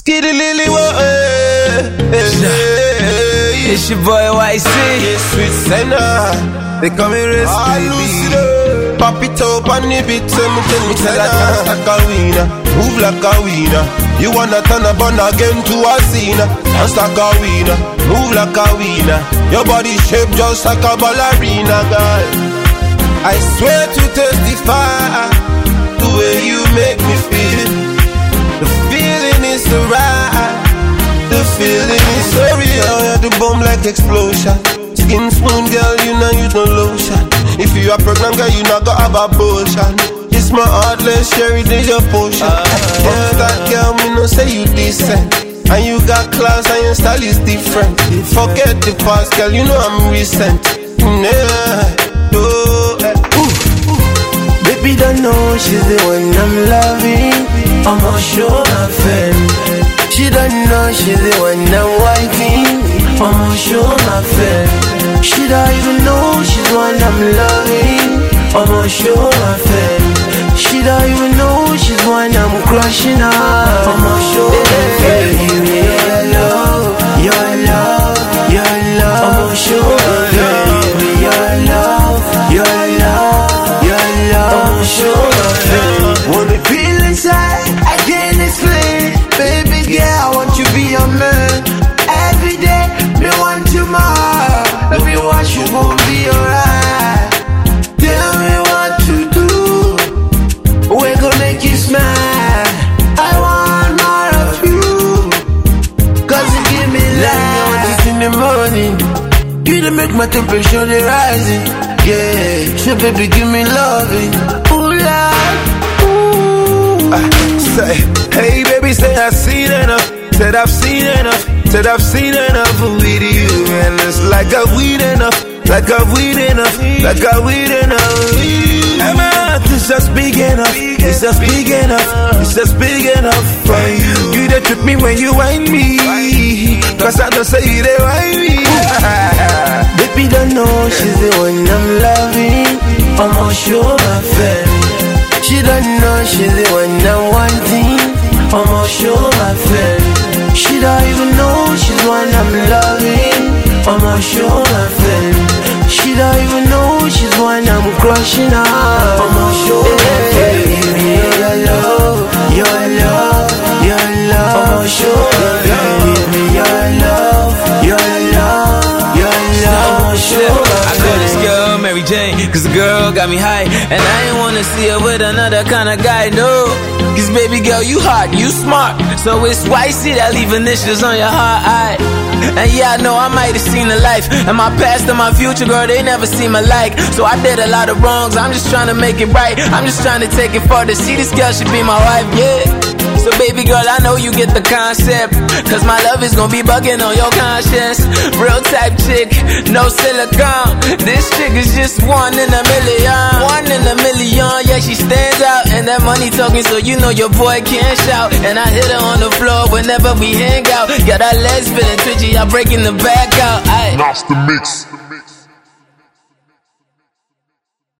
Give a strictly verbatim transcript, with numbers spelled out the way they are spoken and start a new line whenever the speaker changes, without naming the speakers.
Skitty Lily, what?
It's your boy Y C.
Yes, sweet Senna.
They call me Rest
Baby. Pop it up and nip it, tell me, tell me, tell me, like a winner, move like a winner. You wanna turn a bun again to a scene, dance like a winner, move like a winner. Your body shape just like a ballerina, girl. I swear to testify, the way you make me feel. The feeling is so right, the feeling is so real. Yeah, the bomb like explosion. Skin smooth, girl, you know you no lotion. If you are pregnant, girl, you not gonna have abortion. It's my heartless, cherry, this your potion. Yeah, that girl, me no say you decent, and you got class and your style is different. Forget the past, girl, you know I'm recent. Yeah, oh, ooh.
Baby don't know she's the one I'm loving. I'ma show my friend. She don't know she's the one I'm wifing. I'ma show my friend. She don't even know she's one I'm loving. I'ma show my friend. She don't even know she's one I'm crushing on. I'ma show my friend. Give me your love, your love, your love. I'ma show my friend. Give me your love, your love, your love. I'ma show my friend. Wanna feel inside, I can't explain. Baby girl, I want you to be your man. Every day, me want you more. Baby, what you gon' be alright. Tell me what to do. We're gonna make you smile. I want more of you, cause you give me life in the morning. You done make my temperature they rising. Yeah, so baby give me loving. Ooh, Lord, ooh.
I say, hey baby, say I've seen enough. Said I've seen enough. Said I've seen enough with you, and it's like a weed enough, like a weed enough, like a weed enough. And my heart is just big enough, it's just big enough, it's just big enough for you. You that trip me when you whine me, cause I don't say you they whine me.
Baby don't know she's the one I'm loving. I'ma show my friend. She don't know she's the one I'm wanting. I'ma show my friend. She don't even know she's one I'm loving. I'ma show my friend. She don't even know she's one I'm crushing on. I'ma show my friend. Give me your love, your love, your love. I'ma show my friend. Give me your love, your love, your love. I'ma show my friend.
I call this girl Mary Jane, cause the girl got me high, and I ain't wanna see her with another kind of guy, no. Cause baby girl, you hot, you smart, so it's Y C that leave initials on your heart, aye. And yeah, I know I might have seen a life, and my past and my future, girl, they never seem alike. So I did a lot of wrongs, I'm just trying to make it right. I'm just trying to take it further, see this girl should be my wife, yeah. So baby girl, I know you get the concept, cause my love is gonna be bugging on your conscience. Real type chick, no silicone. This chick is just one in a million. One in a million, yeah, she stands out. And that money talking, so you know your boy can't shout. And I hit her on the floor whenever we hang out. Got our legs feeling twitchy, I'm breaking the back out. Aye.
That's the mix.